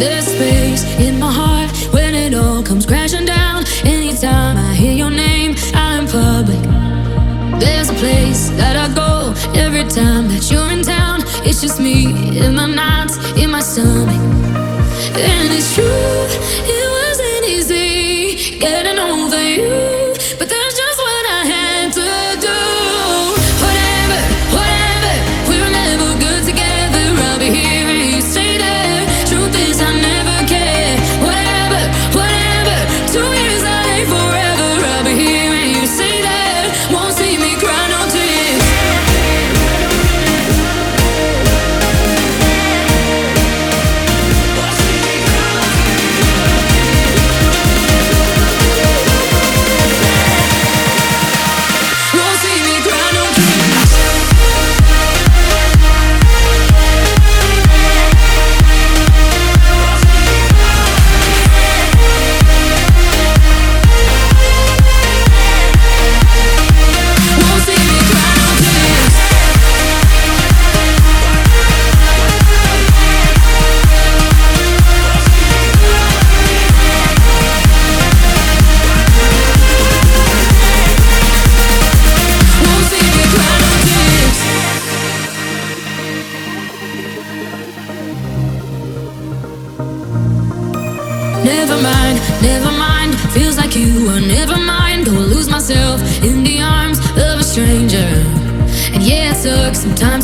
There's space in my heart when it all comes crashing down. Anytime I hear your name out in public, there's a place that I go every time that you're in town. It's just me in my nights, in my stomach. And it's true, it wasn't easy getting over you, but that's just what I had to do. Whatever, whatever, we were never good together. I'll be hearing you say that. Truth is I never cared. Whatever, whatever, 2 years I ain't forever. I'll be hearing you say that. Won't see me cry no tears. Won't see me cry no tears. Won't see me cry no tears. Won't see me cry no tears. Never mind, feels like you were never mind. Go lose myself in the arms of a stranger. And yeah, it took some time